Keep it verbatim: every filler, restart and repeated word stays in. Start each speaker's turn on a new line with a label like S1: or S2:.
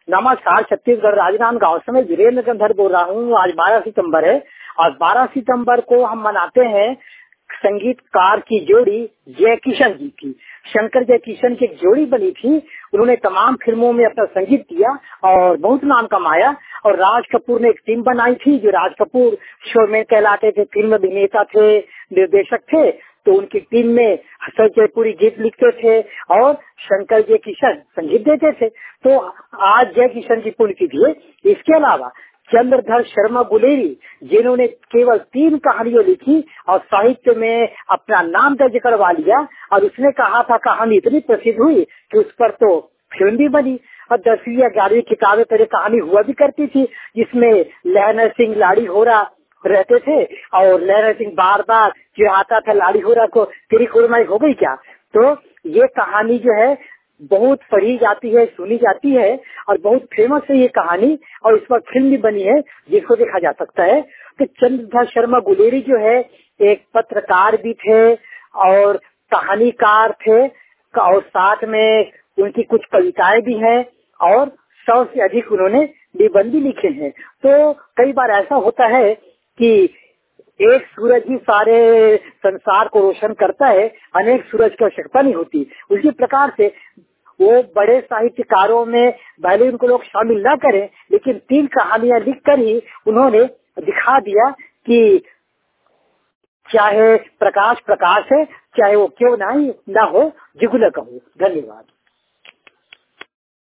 S1: नमस्कार, छत्तीसगढ़ राजनांदगांव से मैं वीरेंद्र गंधर बोल रहा हूँ। आज बारह सितंबर है और बारह सितंबर को हम मनाते हैं संगीतकार की जोड़ी जय किशन जी की। शंकर जय किशन की एक जोड़ी बनी थी। उन्होंने तमाम फिल्मों में अपना संगीत दिया और बहुत नाम कमाया। और राज कपूर ने एक टीम बनाई थी जो राज कपूर शो में कहलाते थे, फिल्म अभिनेता थे, निर्देशक थे। तो उनकी टीम में हसन जयपुरी गीत लिखते थे और शंकर जय किशन संगीत देते थे। तो आज जय किशन की पुण्यतिथि है। इसके अलावा चंद्रधर शर्मा गुलेरी जिन्होंने केवल तीन कहानियां लिखी और साहित्य में अपना नाम दर्ज करवा लिया और उसने कहा था कहानी इतनी प्रसिद्ध हुई कि उस पर तो फिल्म भी बनी। और दसवीं या ग्यारहवीं किताबें पहले कहानी हुआ भी करती थी जिसमें लहना सिंह लाड़ी होरा रहते थे और लहना सिंह बार बार चिढ़ाता था लाड़ी होरा को, तेरी कुरमाई हो गई क्या। तो ये कहानी जो है बहुत पढ़ी जाती है, सुनी जाती है और बहुत फेमस है ये कहानी और इस पर फिल्म भी बनी है जिसको देखा जा सकता है। तो चंद्रधर शर्मा गुलेरी जो है एक पत्रकार भी थे और कहानीकार थे और साथ में उनकी कुछ कविताएं भी हैं और सौ से अधिक उन्होंने निबंध भी लिखे हैं। तो कई बार ऐसा होता है कि एक सूरज ही सारे संसार को रोशन करता है, अनेक सूरज की आवश्यकता नहीं होती। उसी प्रकार से वो बड़े साहित्यकारों में भले उनको लोग शामिल न करें लेकिन तीन कहानियां लिखकर ही उन्होंने दिखा दिया कि चाहे प्रकाश प्रकाश है, चाहे वो क्यों ना ही ना हो, जिगुल कहूँ। धन्यवाद।